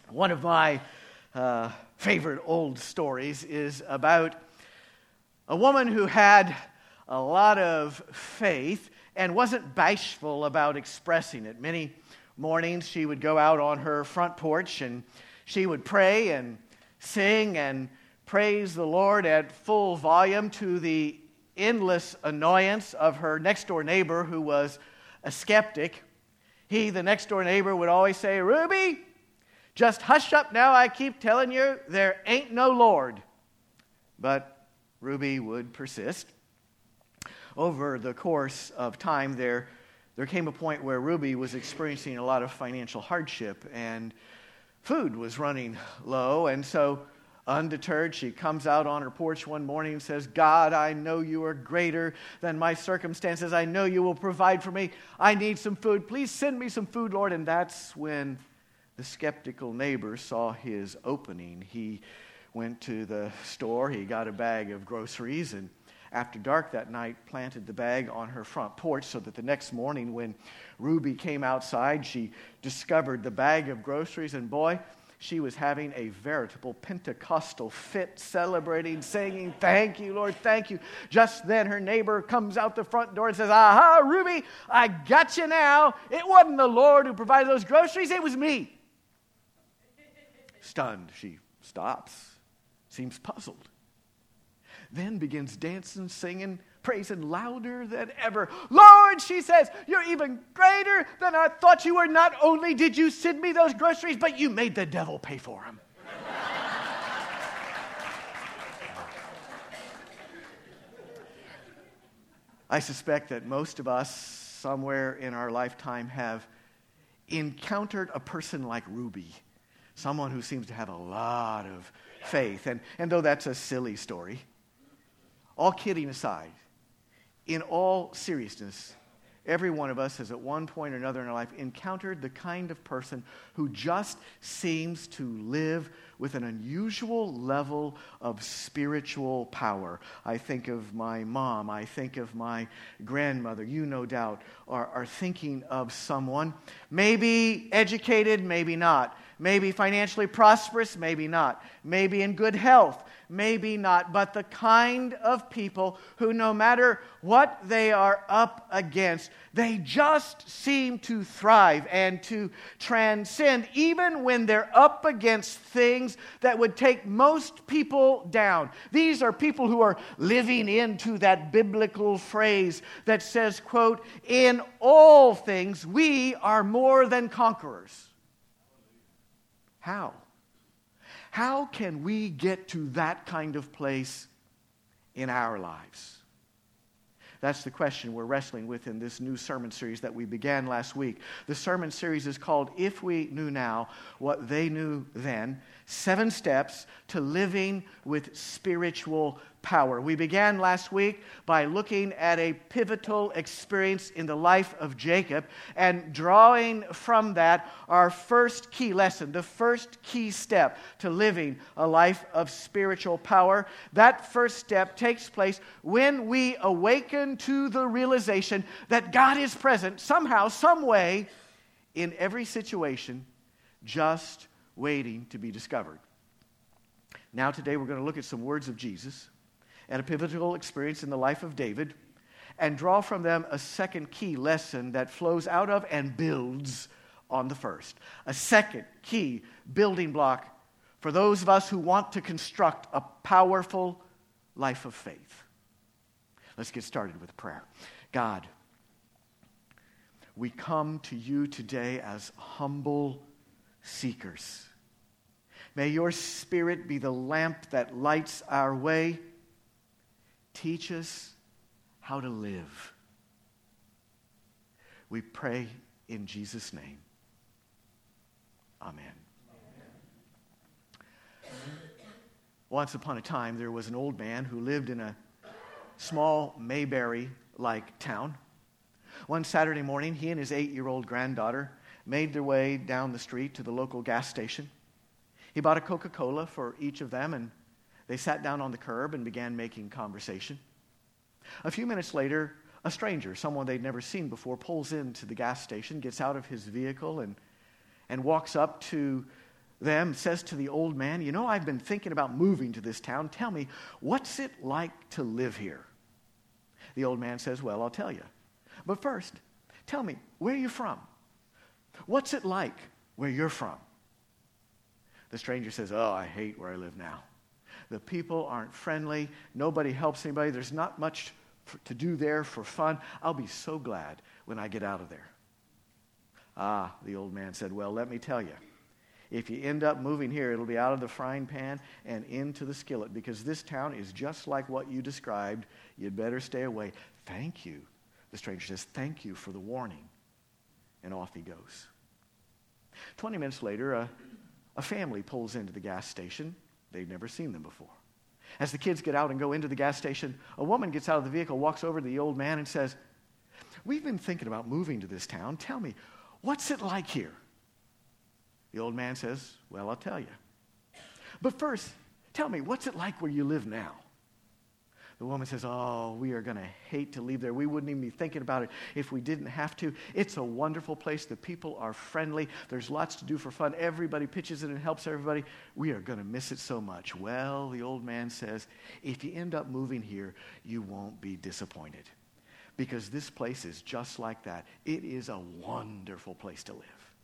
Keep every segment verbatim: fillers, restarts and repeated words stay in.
One of my uh, favorite old stories is about a woman who had a lot of faith and wasn't bashful about expressing it. Many mornings she would go out on her front porch and she would pray and sing and praise the Lord at full volume, to the endless annoyance of her next-door neighbor, who was a skeptic. He, the next-door neighbor, would always say, "Ruby, just hush up now, I keep telling you, there ain't no Lord." But Ruby would persist. Over the course of time, there, there came a point where Ruby was experiencing a lot of financial hardship, and food was running low, and so undeterred, she comes out on her porch one morning and says, "God, I know you are greater than my circumstances. I know you will provide for me. I need some food. Please send me some food, Lord." And that's when the skeptical neighbor saw his opening. He went to the store, he got a bag of groceries, and after dark that night planted the bag on her front porch so that the next morning when Ruby came outside, she discovered the bag of groceries, and boy, she was having a veritable Pentecostal fit, celebrating, singing, "Thank you, Lord, thank you." Just then her neighbor comes out the front door and says, "Aha, Ruby, I got you now. It wasn't the Lord who provided those groceries, it was me." Stunned, she stops, seems puzzled, then begins dancing, singing, praising louder than ever. "Lord," she says, "you're even greater than I thought you were. Not only did you send me those groceries, but you made the devil pay for them." I suspect that most of us, somewhere in our lifetime, have encountered a person like Ruby. Someone who seems to have a lot of faith. And, and though that's a silly story, all kidding aside, in all seriousness, every one of us has at one point or another in our life encountered the kind of person who just seems to live with an unusual level of spiritual power. I think of my mom. I think of my grandmother. You, no doubt, are, are thinking of someone, maybe educated, maybe not. Maybe financially prosperous, maybe not. Maybe in good health, maybe not. But the kind of people who, no matter what they are up against, they just seem to thrive and to transcend, even when they're up against things that would take most people down. These are people who are living into that biblical phrase that says, quote, "In all things we are more than conquerors." How? How can we get to that kind of place in our lives? That's the question we're wrestling with in this new sermon series that we began last week. The sermon series is called "If We Knew Now What They Knew Then, Seven Steps to Living with Spiritual Power." We began last week by looking at a pivotal experience in the life of Jacob and drawing from that our first key lesson, the first key step to living a life of spiritual power. That first step takes place when we awaken to the realization that God is present somehow, some way, in every situation, just waiting to be discovered. Now today we're going to look at some words of Jesus and a pivotal experience in the life of David, and draw from them a second key lesson that flows out of and builds on the first. A second key building block for those of us who want to construct a powerful life of faith. Let's get started with prayer. God, we come to you today as humble seekers. May your Spirit be the lamp that lights our way. Teach us how to live. We pray in Jesus' name. Amen. Amen. Once upon a time, there was an old man who lived in a small Mayberry-like town. One Saturday morning, he and his eight-year-old granddaughter made their way down the street to the local gas station. He bought a Coca-Cola for each of them, and they sat down on the curb and began making conversation. A few minutes later, a stranger, someone they'd never seen before, pulls into the gas station, gets out of his vehicle, and, and walks up to them, says to the old man, you know, I've been thinking about moving to this town. Tell me, what's it like to live here? The old man says, well, I'll tell you. But first, tell me, where are you from? What's it like where you're from? The stranger says, oh, I hate where I live now. The people aren't friendly. Nobody helps anybody. There's not much for, to do there for fun. I'll be so glad when I get out of there. Ah, the old man said, well, let me tell you. If you end up moving here, it'll be out of the frying pan and into the skillet, because this town is just like what you described. You'd better stay away. Thank you. The stranger says, thank you for the warning. And off he goes. Twenty minutes later, a, a family pulls into the gas station. They've never seen them before. As the kids get out and go into the gas station, a woman gets out of the vehicle, walks over to the old man and says, we've been thinking about moving to this town. Tell me, what's it like here? The old man says, well, I'll tell you. But first, tell me, what's it like where you live now? The woman says, oh, we are going to hate to leave there. We wouldn't even be thinking about it if we didn't have to. It's a wonderful place. The people are friendly. There's lots to do for fun. Everybody pitches in and helps everybody. We are going to miss it so much. Well, the old man says, if you end up moving here, you won't be disappointed, because this place is just like that. It is a wonderful place to live.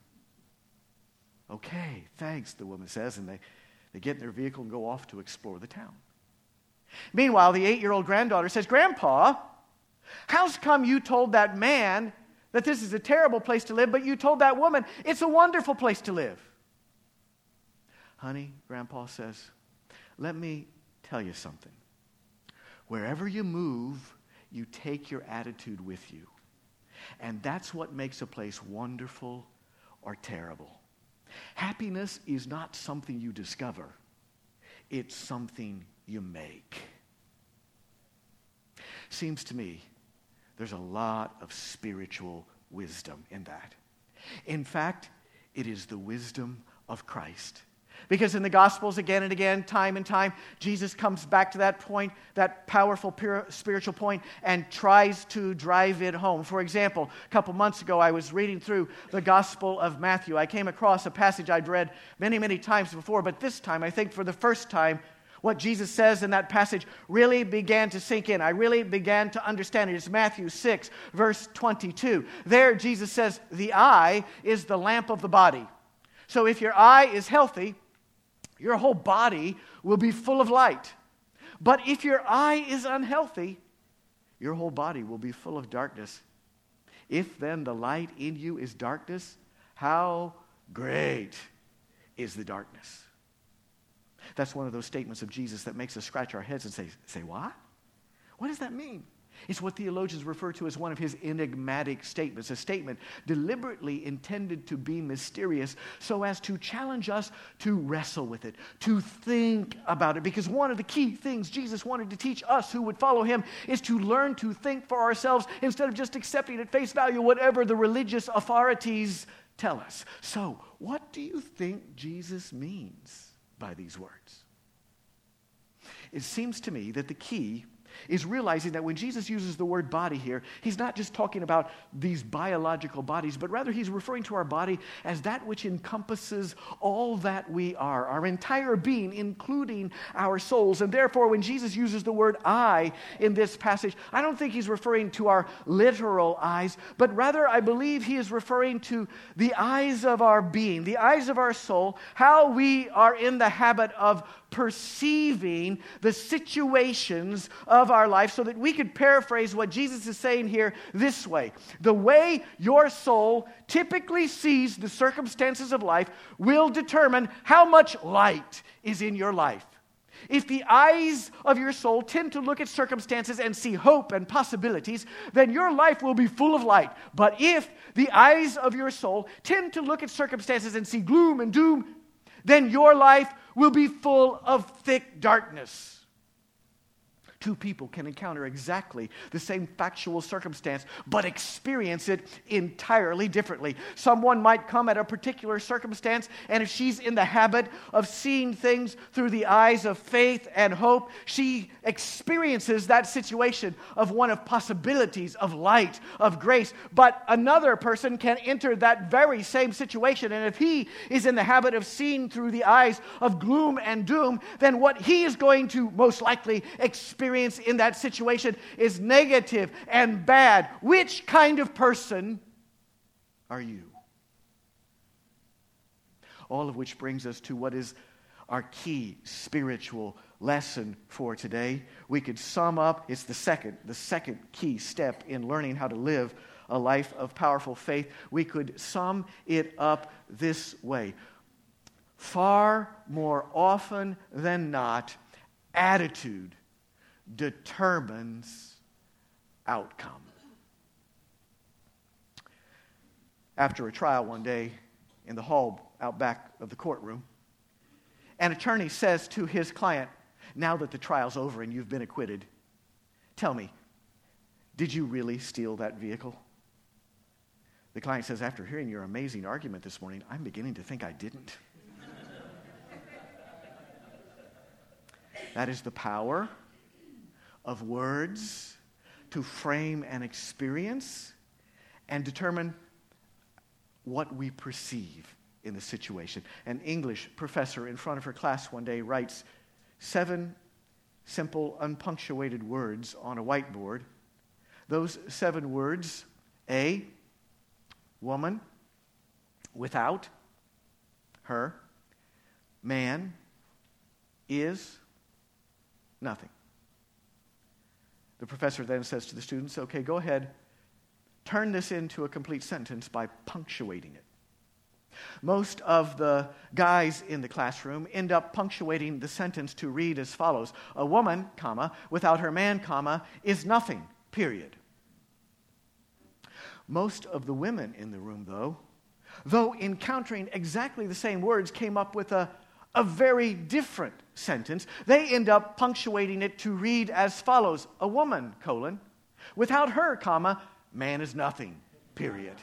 Okay, thanks, the woman says, and they, they get in their vehicle and go off to explore the town. Meanwhile, the eight-year-old granddaughter says, Grandpa, how's come you told that man that this is a terrible place to live, but you told that woman it's a wonderful place to live? Honey, Grandpa says, let me tell you something. Wherever you move, you take your attitude with you. And that's what makes a place wonderful or terrible. Happiness is not something you discover. It's something you make. Seems to me there's a lot of spiritual wisdom in that. In fact, it is the wisdom of Christ. Because in the Gospels, again and again, time and time, Jesus comes back to that point, that powerful pure spiritual point, and tries to drive it home. For example, a couple months ago, I was reading through the Gospel of Matthew. I came across a passage I'd read many, many times before, but this time, I think for the first time, what Jesus says in that passage really began to sink in. I really began to understand it. It's Matthew six, verse twenty-two. There, Jesus says, the eye is the lamp of the body. So if your eye is healthy, your whole body will be full of light. But if your eye is unhealthy, your whole body will be full of darkness. If then the light in you is darkness, how great is the darkness? That's one of those statements of Jesus that makes us scratch our heads and say, say what? What does that mean? It's what theologians refer to as one of his enigmatic statements, a statement deliberately intended to be mysterious so as to challenge us to wrestle with it, to think about it. Because one of the key things Jesus wanted to teach us who would follow him is to learn to think for ourselves instead of just accepting at face value whatever the religious authorities tell us. So, what do you think Jesus means by these words? It seems to me that the key is realizing that when Jesus uses the word body here, he's not just talking about these biological bodies, but rather he's referring to our body as that which encompasses all that we are, our entire being, including our souls. And therefore, when Jesus uses the word I in this passage, I don't think he's referring to our literal eyes, but rather I believe he is referring to the eyes of our being, the eyes of our soul, how we are in the habit of perceiving the situations of our life, so that we could paraphrase what Jesus is saying here this way. The way your soul typically sees the circumstances of life will determine how much light is in your life. If the eyes of your soul tend to look at circumstances and see hope and possibilities, then your life will be full of light. But if the eyes of your soul tend to look at circumstances and see gloom and doom, then your life will be full of thick darkness. Two people can encounter exactly the same factual circumstance, but experience it entirely differently. Someone might come at a particular circumstance, and if she's in the habit of seeing things through the eyes of faith and hope, she experiences that situation of one of possibilities, of light, of grace. But another person can enter that very same situation, and if he is in the habit of seeing through the eyes of gloom and doom, then what he is going to most likely experience Experience in that situation is negative and bad. Which kind of person are you? All of which brings us to what is our key spiritual lesson for today. We could sum up, it's the second, the second key step in learning how to live a life of powerful faith. We could sum it up this way. Far more often than not, attitude determines outcome. After a trial one day in the hall out back of the courtroom, an attorney says to his client, now that the trial's over and you've been acquitted, tell me, did you really steal that vehicle? The client says, after hearing your amazing argument this morning, I'm beginning to think I didn't. That is the power of words to frame an experience and determine what we perceive in the situation. An English professor in front of her class one day writes seven simple, unpunctuated words on a whiteboard. Those seven words: A, woman, without, her, man, is, nothing. The professor then says to the students, okay, go ahead, turn this into a complete sentence by punctuating it. Most of the guys in the classroom end up punctuating the sentence to read as follows: a woman, comma, without her man, comma, is nothing, period. Most of the women in the room, though, though encountering exactly the same words, came up with a A very different sentence. They end up punctuating it to read as follows: a woman, colon, without her, comma, man is nothing, period.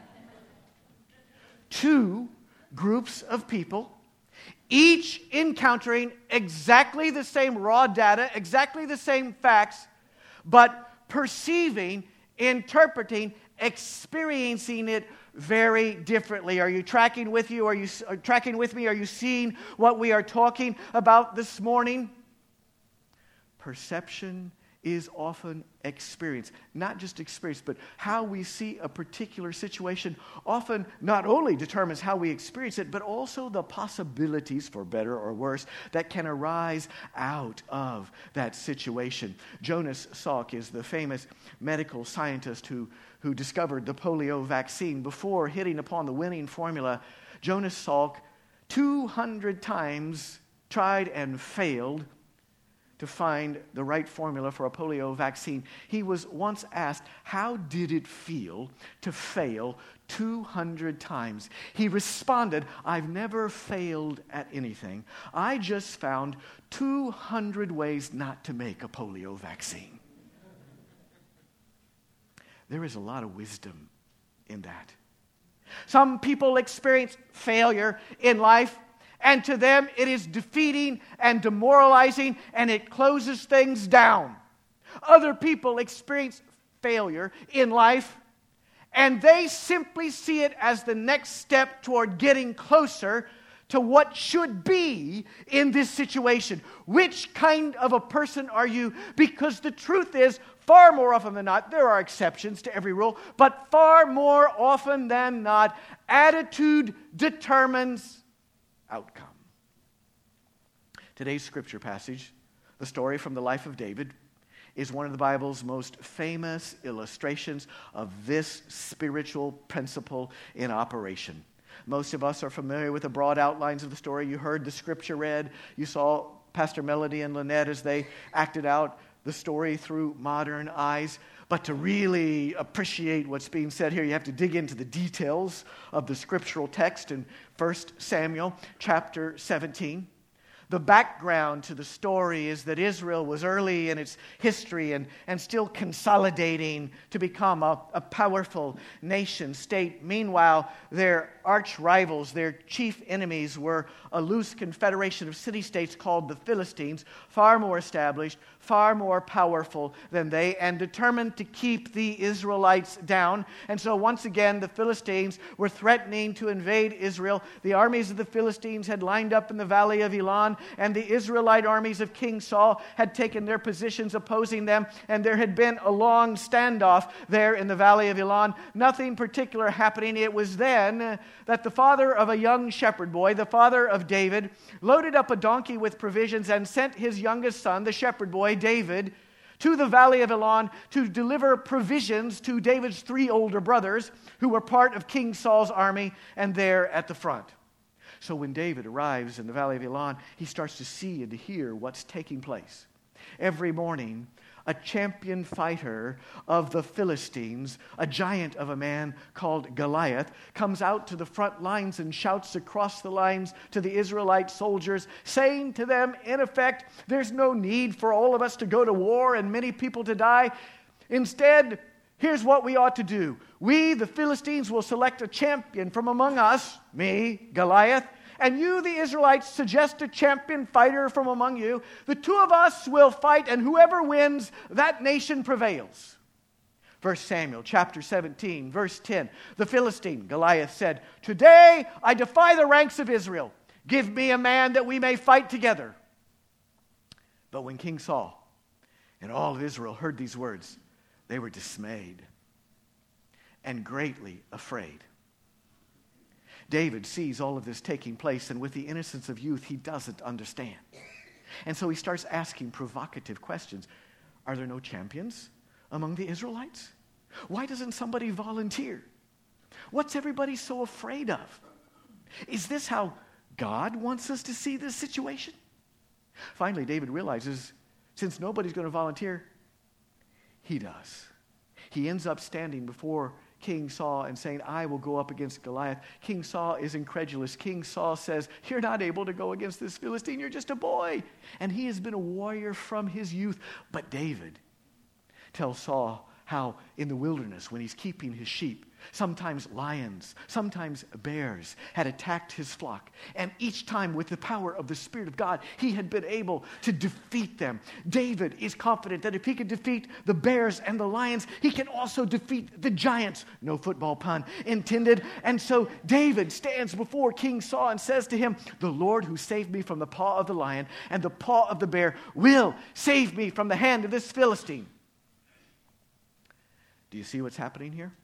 Two groups of people, each encountering exactly the same raw data, exactly the same facts, but perceiving, interpreting, experiencing it very differently. Are you tracking with you? Are you are tracking with me? Are you seeing what we are talking about this morning? Perception is often experience. Not just experience, but how we see a particular situation often not only determines how we experience it, but also the possibilities, for better or worse, that can arise out of that situation. Jonas Salk is the famous medical scientist who, who discovered the polio vaccine. Before hitting upon the winning formula, Jonas Salk two hundred times tried and failed to find the right formula for a polio vaccine. He was once asked, how did it feel to fail two hundred times? He responded, I've never failed at anything. I just found two hundred ways not to make a polio vaccine. There is a lot of wisdom in that. Some people experience failure in life, and to them, it is defeating and demoralizing, and it closes things down. Other people experience failure in life, and they simply see it as the next step toward getting closer to what should be in this situation. Which kind of a person are you? Because the truth is, far more often than not, there are exceptions to every rule, but far more often than not, attitude determines outcome. Today's scripture passage, the story from the life of David, is one of the Bible's most famous illustrations of this spiritual principle in operation. Most of us are familiar with the broad outlines of the story. You heard the scripture read. You saw Pastor Melody and Lynette as they acted out the story through modern eyes. But to really appreciate what's being said here, you have to dig into the details of the scriptural text in First Samuel chapter seventeen. The background to the story is that Israel was early in its history and, and still consolidating to become a, a powerful nation state. Meanwhile, their arch rivals, their chief enemies, were a loose confederation of city-states called the Philistines, far more established, far more powerful than they, and determined to keep the Israelites down. And so once again, the Philistines were threatening to invade Israel. The armies of the Philistines had lined up in the valley of Elah, and the Israelite armies of King Saul had taken their positions opposing them, and there had been a long standoff there in the valley of Elah. Nothing particular happening. It was then that the father of a young shepherd boy, the father of David, loaded up a donkey with provisions and sent his youngest son, the shepherd boy, David, to the valley of Elah to deliver provisions to David's three older brothers who were part of King Saul's army and there at the front. So when David arrives in the valley of Elah, he starts to see and to hear what's taking place. Every morning, a champion fighter of the Philistines, a giant of a man called Goliath, comes out to the front lines and shouts across the lines to the Israelite soldiers, saying to them, in effect, there's no need for all of us to go to war and many people to die. Instead, here's what we ought to do. We, the Philistines, will select a champion from among us, me, Goliath, and you, the Israelites, suggest a champion fighter from among you. The two of us will fight, and whoever wins, that nation prevails. First Samuel chapter seventeen, verse ten. The Philistine, Goliath, said, "Today I defy the ranks of Israel. Give me a man that we may fight together." But when King Saul and all of Israel heard these words, they were dismayed and greatly afraid. David sees all of this taking place, and with the innocence of youth, he doesn't understand. And so he starts asking provocative questions. Are there no champions among the Israelites? Why doesn't somebody volunteer? What's everybody so afraid of? Is this how God wants us to see this situation? Finally, David realizes, since nobody's going to volunteer, he does. He ends up standing before King Saul and saying, I will go up against Goliath. King Saul is incredulous. King Saul says, you're not able to go against this Philistine. You're just a boy. And he has been a warrior from his youth. But David tells Saul how in the wilderness, when he's keeping his sheep, sometimes lions, sometimes bears had attacked his flock. And each time, with the power of the Spirit of God, he had been able to defeat them. David is confident that if he could defeat the bears and the lions, he can also defeat the giants. No football pun intended. And so David stands before King Saul and says to him, the Lord who saved me from the paw of the lion and the paw of the bear will save me from the hand of this Philistine. Do you see what's happening here?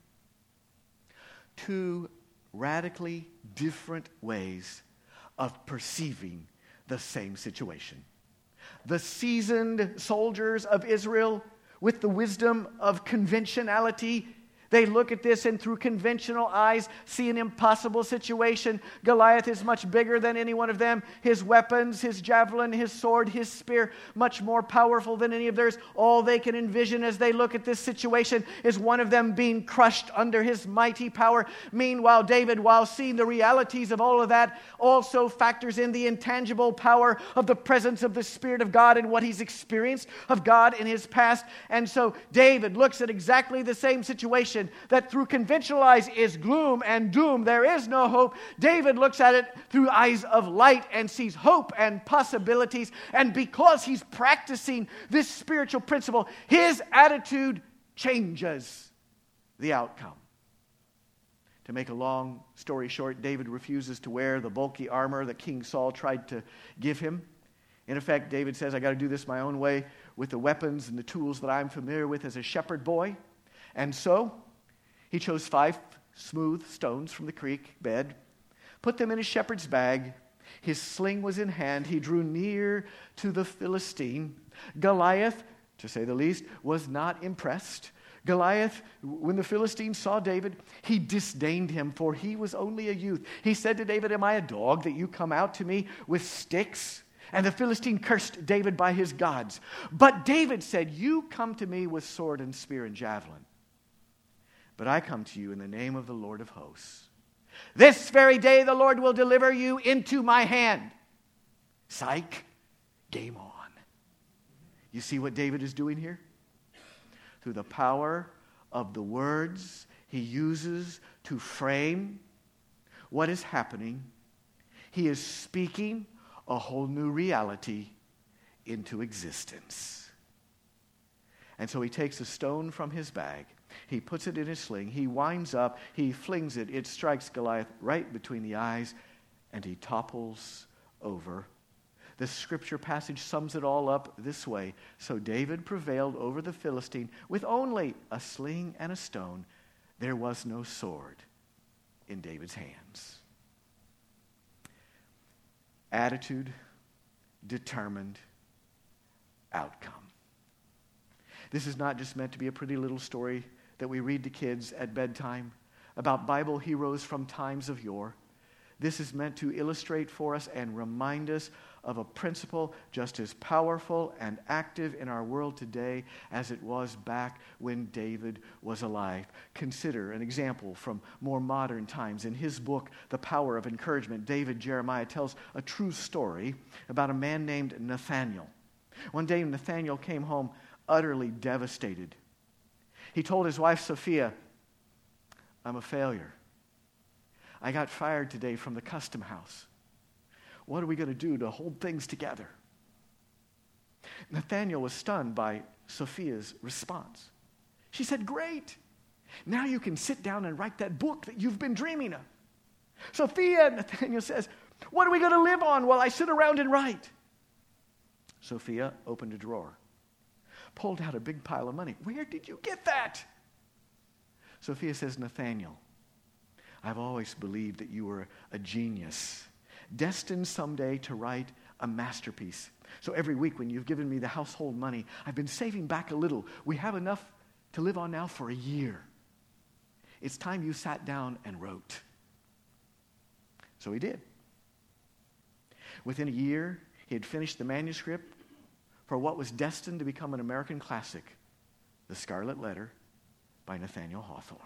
Two radically different ways of perceiving the same situation. The seasoned soldiers of Israel, with the wisdom of conventionality, they look at this and through conventional eyes see an impossible situation. Goliath is much bigger than any one of them. His weapons, his javelin, his sword, his spear, much more powerful than any of theirs. All they can envision as they look at this situation is one of them being crushed under his mighty power. Meanwhile, David, while seeing the realities of all of that, also factors in the intangible power of the presence of the Spirit of God and what he's experienced of God in his past. And so David looks at exactly the same situation that through conventional eyes is gloom and doom. There is no hope. David looks at it through eyes of light and sees hope and possibilities. And because he's practicing this spiritual principle, his attitude changes the outcome. To make a long story short, David refuses to wear the bulky armor that King Saul tried to give him. In effect, David says, I got to do this my own way with the weapons and the tools that I'm familiar with as a shepherd boy. And so he chose five smooth stones from the creek bed, put them in his shepherd's bag. His sling was in hand. He drew near to the Philistine. Goliath, to say the least, was not impressed. Goliath, when the Philistine saw David, he disdained him, for he was only a youth. He said to David, am I a dog that you come out to me with sticks? And the Philistine cursed David by his gods. But David said, you come to me with sword and spear and javelin. But I come to you in the name of the Lord of hosts. This very day the Lord will deliver you into my hand. Psych, game on. You see what David is doing here? Through the power of the words he uses to frame what is happening, he is speaking a whole new reality into existence. And so he takes a stone from his bag, he puts it in his sling, he winds up, he flings it, it strikes Goliath right between the eyes, and he topples over. The scripture passage sums it all up this way. So David prevailed over the Philistine with only a sling and a stone. There was no sword in David's hands. Attitude, determined, outcome. This is not just meant to be a pretty little story that we read to kids at bedtime about Bible heroes from times of yore. This is meant to illustrate for us and remind us of a principle just as powerful and active in our world today as it was back when David was alive. Consider an example from more modern times. In his book, The Power of Encouragement, David Jeremiah tells a true story about a man named Nathaniel. One day, Nathaniel came home utterly devastated. He told his wife, Sophia, "I'm a failure. I got fired today from the custom house. What are we going to do to hold things together?" Nathaniel was stunned by Sophia's response. She said, "Great. Now you can sit down and write that book that you've been dreaming of." "Sophia," Nathaniel says, "what are we going to live on while I sit around and write?" Sophia opened a drawer, pulled out a big pile of money. "Where did you get that?" Sophia says, "Nathaniel, I've always believed that you were a genius, destined someday to write a masterpiece. So every week when you've given me the household money, I've been saving back a little. We have enough to live on now for a year. It's time you sat down and wrote." So he did. Within a year, he had finished the manuscript for what was destined to become an American classic, The Scarlet Letter by Nathaniel Hawthorne.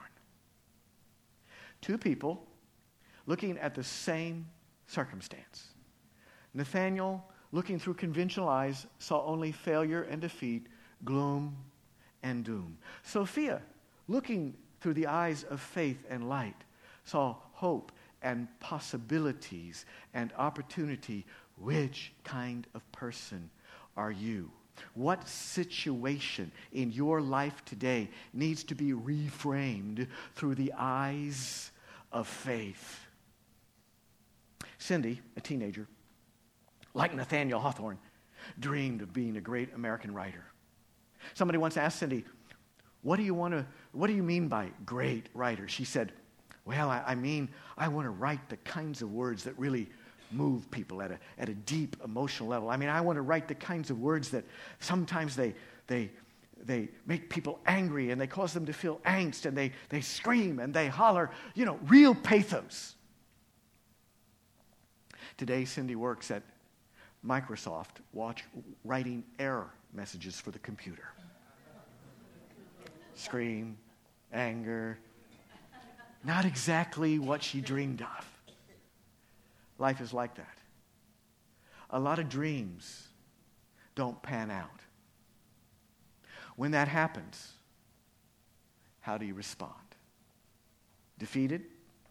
Two people looking at the same circumstance. Nathaniel, looking through conventional eyes, saw only failure and defeat, gloom and doom. Sophia, looking through the eyes of faith and light, saw hope and possibilities and opportunity. Which kind of person are you? What situation in your life today needs to be reframed through the eyes of faith? Cindy, a teenager, like Nathaniel Hawthorne, dreamed of being a great American writer. Somebody once asked Cindy, what do you want to, what do you mean by great writer? She said, "Well, I, I mean, I want to write the kinds of words that really move people at a at a deep emotional level. I mean, I want to write the kinds of words that sometimes they they they make people angry and they cause them to feel angst and they they scream and they holler, you know, real pathos." Today, Cindy works at Microsoft, watch writing error messages for the computer. Scream, anger, not exactly what she dreamed of. Life is like that. A lot of dreams don't pan out. When that happens, how do you respond? Defeated?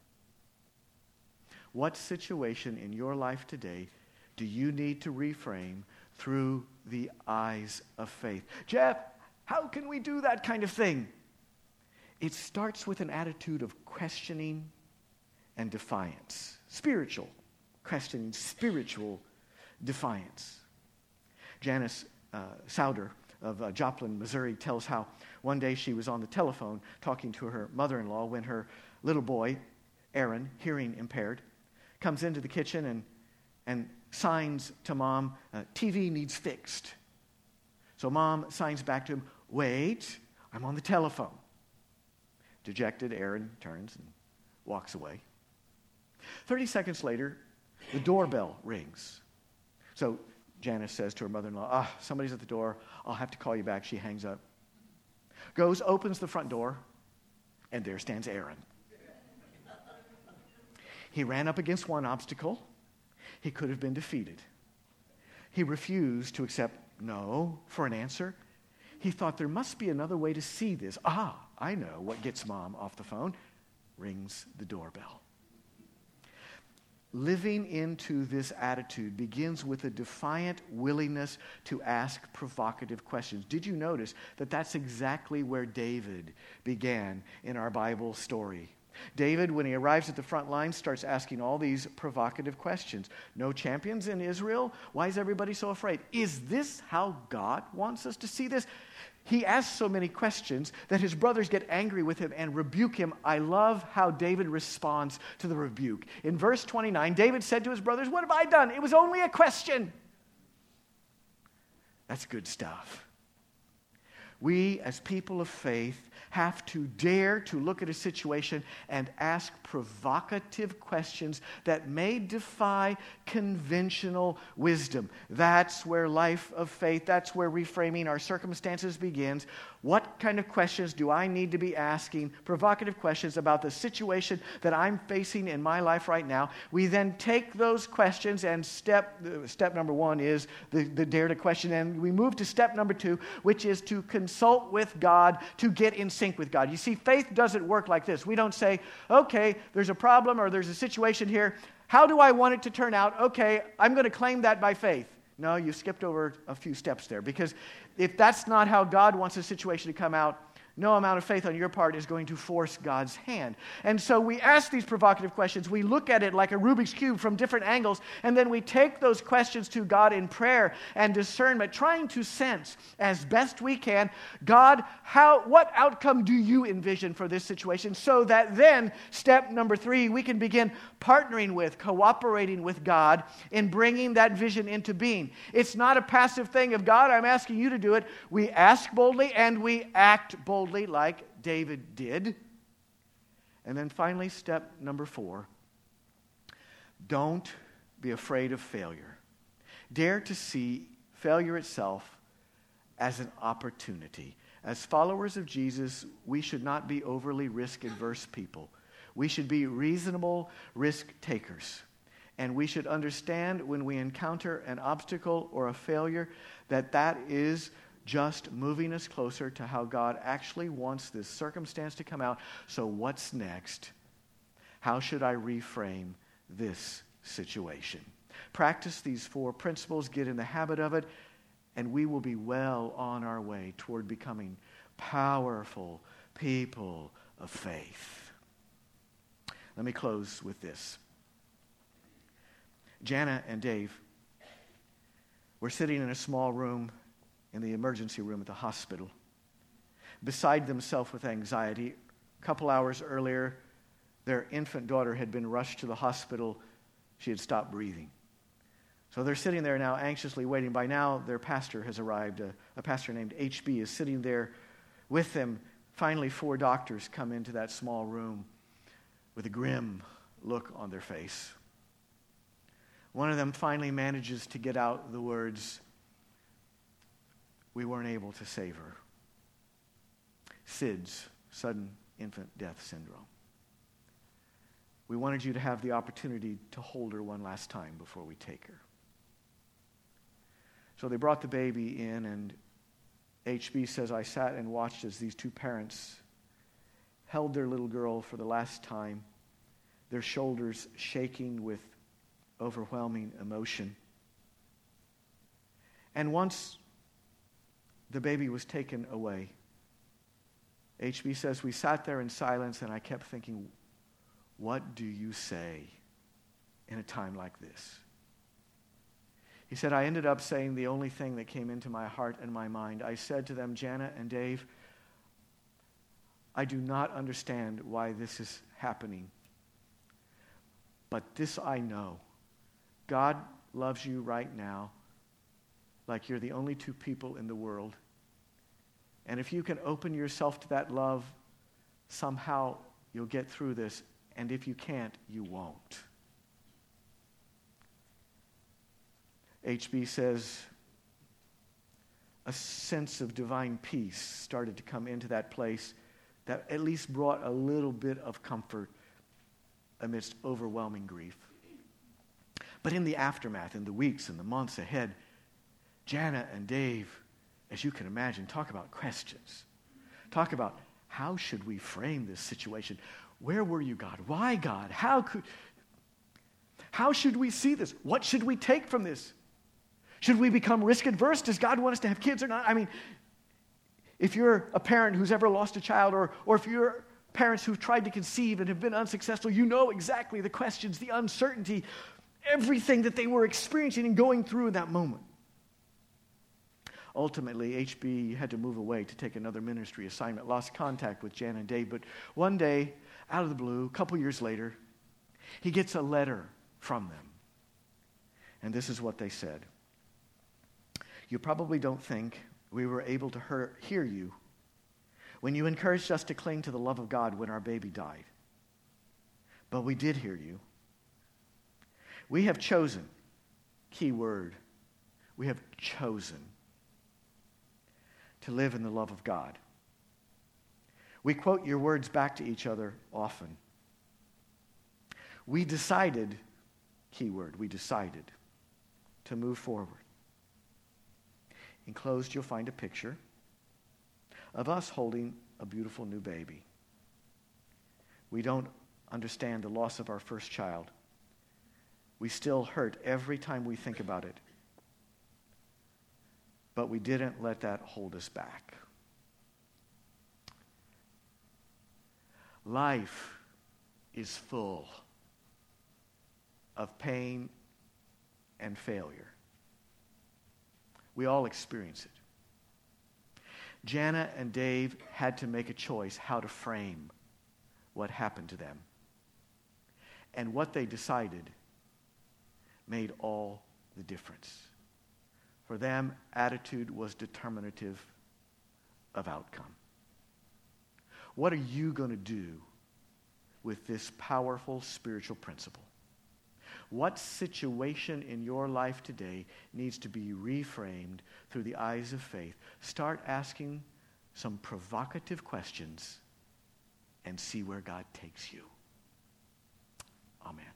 What situation in your life today do you need to reframe through the eyes of faith? Jeff, how can we do that kind of thing? It starts with an attitude of questioning and defiance. Spiritual questioning, spiritual defiance. Janice uh, Souder of uh, Joplin, Missouri, tells how one day she was on the telephone talking to her mother-in-law when her little boy, Aaron, hearing impaired, comes into the kitchen and, and signs to Mom, uh, T V needs fixed. So Mom signs back to him, "Wait, I'm on the telephone." Dejected, Aaron turns and walks away. Thirty seconds later, the doorbell rings. So Janice says to her mother-in-law, "Ah, somebody's at the door. I'll have to call you back." She hangs up. Goes, opens the front door, and there stands Aaron. He ran up against one obstacle. He could have been defeated. He refused to accept no for an answer. He thought there must be another way to see this. Ah, I know what gets Mom off the phone. Rings the doorbell. Living into this attitude begins with a defiant willingness to ask provocative questions. Did you notice that that's exactly where David began in our Bible story? David, when he arrives at the front line, starts asking all these provocative questions. No champions in Israel? Why is everybody so afraid? Is this how God wants us to see this? He asks so many questions that his brothers get angry with him and rebuke him. I love how David responds to the rebuke. In verse twenty-nine, David said to his brothers, "What have I done? It was only a question." That's good stuff. We, as people of faith, have to dare to look at a situation and ask provocative questions that may defy conventional wisdom. That's where life of faith, that's where reframing our circumstances begins. What kind of questions do I need to be asking? Provocative questions about the situation that I'm facing in my life right now. We then take those questions, and step step number one is the, the dare to question. And we move to step number two, which is to consult with God to get in sync with God. You see, faith doesn't work like this. We don't say, okay, there's a problem or there's a situation here. How do I want it to turn out? Okay, I'm going to claim that by faith. No, you skipped over a few steps there, because if that's not how God wants a situation to come out, no amount of faith on your part is going to force God's hand. And so we ask these provocative questions. We look at it like a Rubik's Cube from different angles, and then we take those questions to God in prayer and discernment, trying to sense as best we can, God, how, what outcome do you envision for this situation? So that then, step number three, we can begin partnering with, cooperating with God in bringing that vision into being. It's not a passive thing of, God, I'm asking you to do it. We ask boldly and we act boldly, like David did. And then finally, step number four, don't be afraid of failure. Dare to see failure itself as an opportunity. As followers of Jesus, we should not be overly risk-averse people. We should be reasonable risk takers. And we should understand when we encounter an obstacle or a failure that that is just moving us closer to how God actually wants this circumstance to come out. So what's next? How should I reframe this situation? Practice these four principles, get in the habit of it, and we will be well on our way toward becoming powerful people of faith. Let me close with this. Jana and Dave were sitting in a small room in the emergency room at the hospital, beside themselves with anxiety. A couple hours earlier, their infant daughter had been rushed to the hospital. She had stopped breathing. So they're sitting there now anxiously waiting. By now, their pastor has arrived. A, a pastor named H B is sitting there with them. Finally, four doctors come into that small room with a grim look on their face. One of them finally manages to get out the words, "We weren't able to save her." S I D S, sudden infant death syndrome. We wanted you to have the opportunity to hold her one last time before we take her. So they brought the baby in, and H B says, I sat and watched as these two parents held their little girl for the last time, their shoulders shaking with overwhelming emotion. And once the baby was taken away, H B says, we sat there in silence, and I kept thinking, what do you say in a time like this? He said, I ended up saying the only thing that came into my heart and my mind. I said to them, Jana and Dave, I do not understand why this is happening, but this I know. God loves you right now like you're the only two people in the world. And if you can open yourself to that love, somehow you'll get through this. And if you can't, you won't. H B says, a sense of divine peace started to come into that place that at least brought a little bit of comfort amidst overwhelming grief. But in the aftermath, in the weeks and the months ahead, Jana and Dave, as you can imagine, talk about questions. Talk about how should we frame this situation? Where were you, God? Why, God? How could... How should we see this? What should we take from this? Should we become risk adverse? Does God want us to have kids or not? I mean, if you're a parent who's ever lost a child, or, or if you're parents who've tried to conceive and have been unsuccessful, you know exactly the questions, the uncertainty, everything that they were experiencing and going through in that moment. Ultimately, H B had to move away to take another ministry assignment, lost contact with Jan and Dave, but one day, out of the blue, a couple years later, he gets a letter from them. And this is what they said. You probably don't think we were able to hear, hear you when you encouraged us to cling to the love of God when our baby died. But we did hear you. We have chosen, key word, we have chosen to live in the love of God. We quote your words back to each other often. We decided, keyword, we decided to move forward. Enclosed, you'll find a picture of us holding a beautiful new baby. We don't understand the loss of our first child. We still hurt every time we think about it. But we didn't let that hold us back. Life is full of pain and failure. We all experience it. Jana and Dave had to make a choice how to frame what happened to them. And what they decided made all the difference. For them, attitude was determinative of outcome. What are you going to do with this powerful spiritual principle? What situation in your life today needs to be reframed through the eyes of faith? Start asking some provocative questions and see where God takes you. Amen.